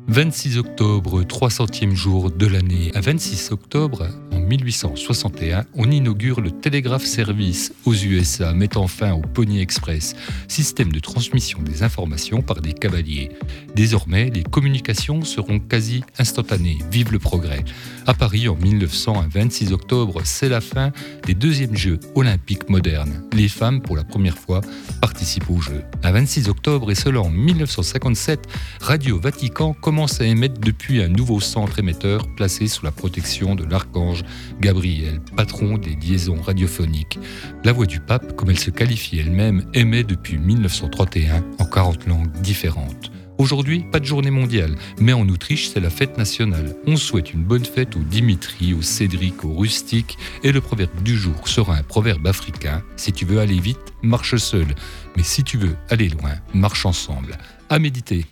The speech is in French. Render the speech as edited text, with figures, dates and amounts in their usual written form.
26 octobre, 300e jour de l'année. À 26 octobre, en 1861, on inaugure le Telegraph Service aux USA, mettant fin au Pony Express, système de transmission des informations par des cavaliers. Désormais, les communications seront quasi instantanées. Vive le progrès! À Paris, en 1900, un 26 octobre, c'est la fin des deuxièmes Jeux olympiques modernes. Les femmes, pour la première fois, participent aux Jeux. Un 26 octobre, et seulement en 1957, Radio Vatican commence à émettre depuis un nouveau centre émetteur placé sous la protection de l'archange Gabriel, patron des liaisons radiophoniques. La voix du pape, comme elle se qualifie elle-même, émet depuis 1931 en 40 langues différentes. Aujourd'hui, pas de journée mondiale, mais en Autriche, c'est la fête nationale. On souhaite une bonne fête aux Dimitri, aux Cédric, aux Rustiques, et le proverbe du jour sera un proverbe africain. Si tu veux aller vite, marche seul, mais si tu veux aller loin, marche ensemble. À méditer.